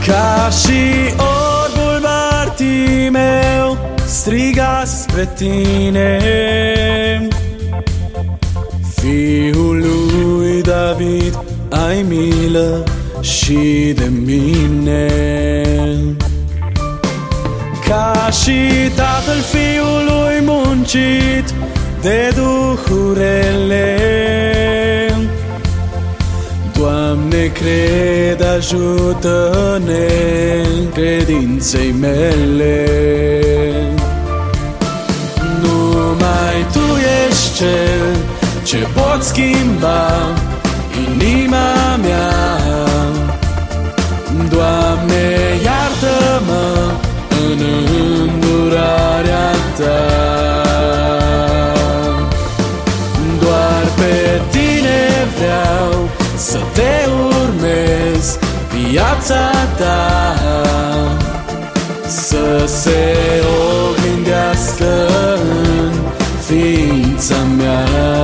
Ca și orbul Bartimeu striga spre tine, Fiul lui David, ai milă și de mine. Ca și tatăl fiului muncit de duhurele, Doamne, cred, ajută-ne credinței mele. Numai Tu ești Cel ce pot schimba inima mea. Doamne, iartă-mă în îndurarea Ta. Doar pe Tine vreau să Te urmez, viața Ta să se oglindească în ființa mea.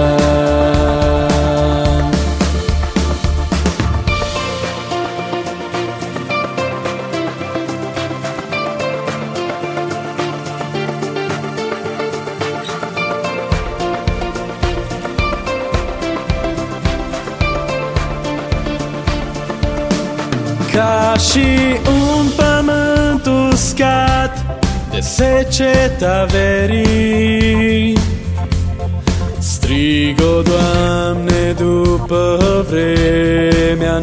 Ca și un pământ uscat de seceta verii, strig-o, Doamne, după vremea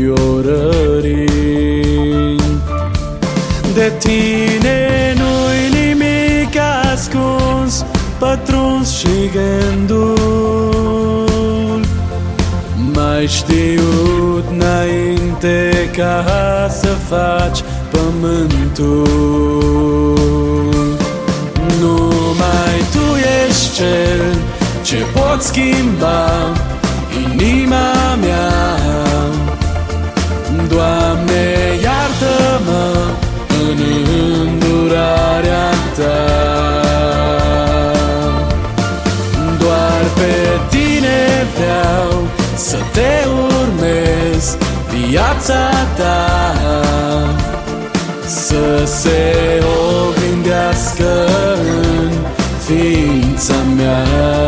înviorării. De Tine nu-i nimic ascuns, pătruns și gândul. Mai știut înainte ca să faci pământul. Numai Tu ești Cel ce pot schimba inima mea. Doamne, iartă-mă în îndurarea Ta. Doar pe Tine vreau să Te urmez, viața Ta să se oglindească în ființa mea.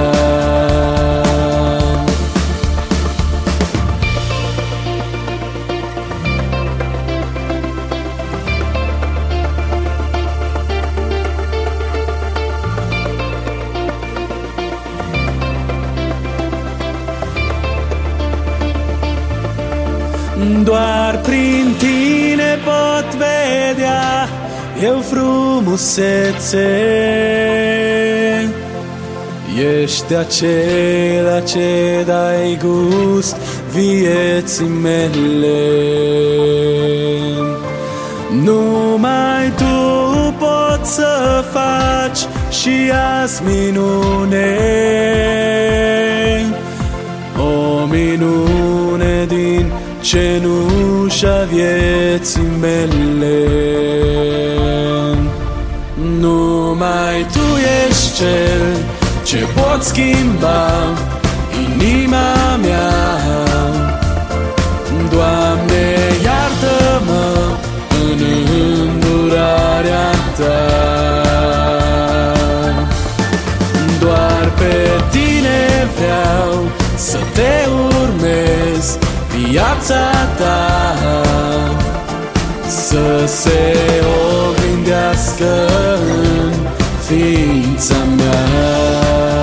Doar prin Tine pot vedea eu frumusețe. Ești acela ce dai gust vieții mele. Numai Tu poți să faci și azi minune, o minune din cenușa vieții mele. Numai Tu ești Cel ce pot schimba inima mea. Doamne, iartă-mă în îndurarea Ta. Doar pe Tine vreau să Te urmez, viața Ta să se oglindească în ființa mea.